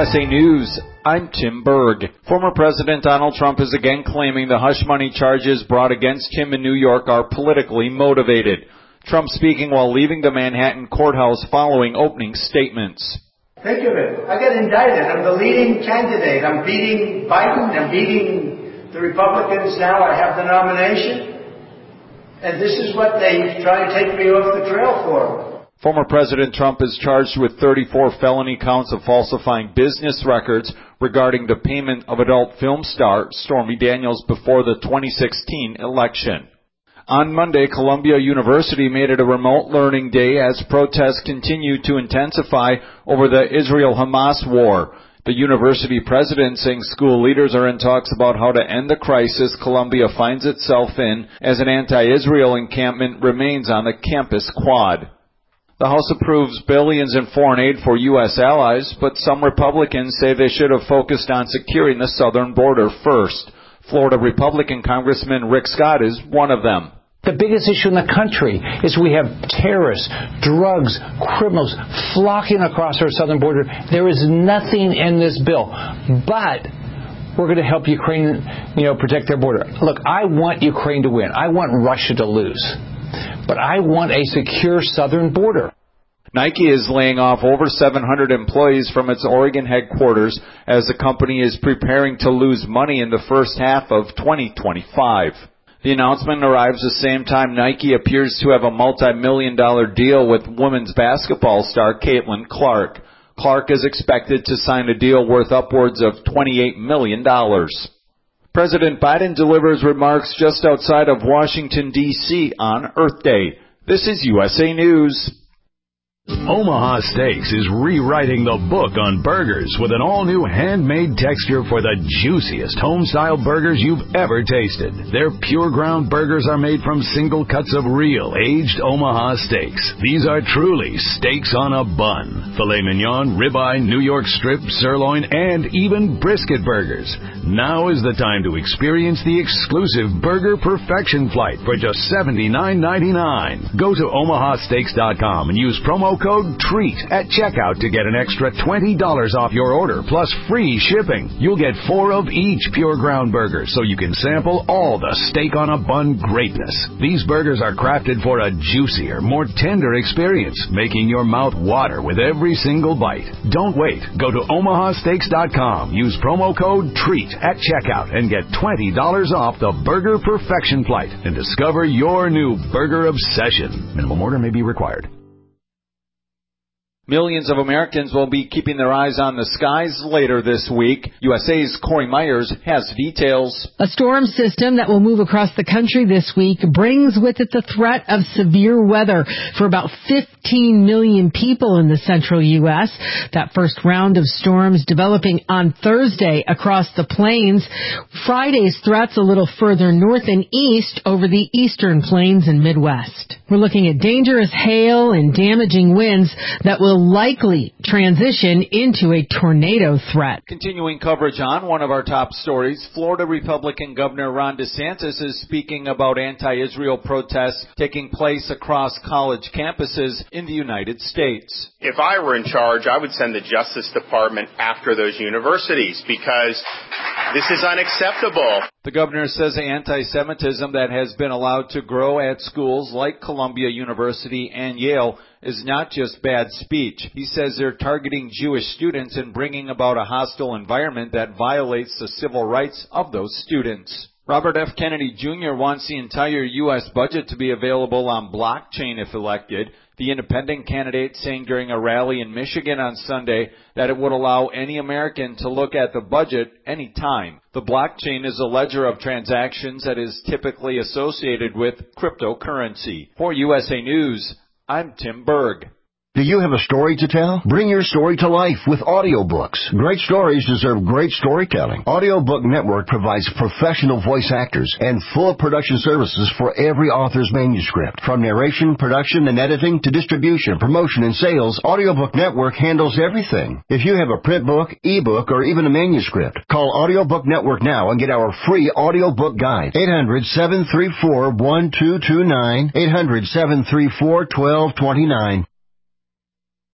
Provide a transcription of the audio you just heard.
USA News, I'm Tim Berg. Former President Donald Trump is again claiming the hush money charges brought against him in New York are politically motivated. Trump speaking while leaving the Manhattan courthouse following opening statements. Think of it. I got indicted. I'm the leading candidate. I'm beating Biden. I'm beating the Republicans now. I have the nomination. And this is what they try to take me off the trail for. Former President Trump is charged with 34 felony counts of falsifying business records regarding the payment of adult film star Stormy Daniels before the 2016 election. On Monday, Columbia University made it a remote learning day as protests continue to intensify over the Israel-Hamas war. The university president saying school leaders are in talks about how to end the crisis Columbia finds itself in as an anti-Israel encampment remains on the campus quad. The House approves billions in foreign aid for U.S. allies, but some Republicans say they should have focused on securing the southern border first. Florida Republican Congressman Rick Scott is one of them. The biggest issue in the country is we have terrorists, drugs, criminals flocking across our southern border. There is nothing in this bill, but we're going to help Ukraine, protect their border. Look, I want Ukraine to win. I want Russia to lose. But I want a secure southern border. Nike is laying off over 700 employees from its Oregon headquarters as the company is preparing to lose money in the first half of 2025. The announcement arrives the same time Nike appears to have a multi-million-dollar deal with women's basketball star Caitlin Clark. Clark is expected to sign a deal worth upwards of $28 million. President Biden delivers remarks just outside of Washington, D.C. on Earth Day. This is USA News. Omaha Steaks is rewriting the book on burgers with an all-new handmade texture for the juiciest home-style burgers you've ever tasted. Their pure ground burgers are made from single cuts of real, aged Omaha steaks. These are truly steaks on a bun. Filet mignon, ribeye, New York strip, sirloin, and even brisket burgers. Now is the time to experience the exclusive Burger Perfection Flight for just $79.99. Go to omahasteaks.com and use promo code TREAT at checkout to get an extra $20 off your order plus free shipping. You'll get 4 of each pure ground burger so you can sample all the steak on a bun greatness. These burgers are crafted for a juicier, more tender experience, making your mouth water with every single bite. Don't wait. Go to omahasteaks.com. Use promo code TREAT at checkout and get $20 off the Burger Perfection Flight and discover your new burger obsession. Minimum order may be required. Millions of Americans will be keeping their eyes on the skies later this week. USA's Corey Myers has details. A storm system that will move across the country this week brings with it the threat of severe weather for about 15 million people in the central U.S. That first round of storms developing on Thursday across the plains. Friday's threats a little further north and east over the eastern plains and Midwest. We're looking at dangerous hail and damaging winds that will likely transition into a tornado threat. Continuing coverage on one of our top stories, Florida Republican Governor Ron DeSantis is speaking about anti-Israel protests taking place across college campuses in the United States. If I were in charge, I would send the Justice Department after those universities because this is unacceptable. The governor says anti-Semitism that has been allowed to grow at schools like Columbia University and Yale is not just bad speech. He says they're targeting Jewish students and bringing about a hostile environment that violates the civil rights of those students. Robert F. Kennedy Jr. wants the entire U.S. budget to be available on blockchain if elected. The independent candidate saying during a rally in Michigan on Sunday that it would allow any American to look at the budget anytime. The blockchain is a ledger of transactions that is typically associated with cryptocurrency. For USA News, I'm Tim Berg. Do you have a story to tell? Bring your story to life with audiobooks. Great stories deserve great storytelling. Audiobook Network provides professional voice actors and full production services for every author's manuscript. From narration, production, and editing to distribution, promotion, and sales, Audiobook Network handles everything. If you have a print book, ebook, or even a manuscript, call Audiobook Network now and get our free audiobook guide. 800-734-1229. 800-734-1229.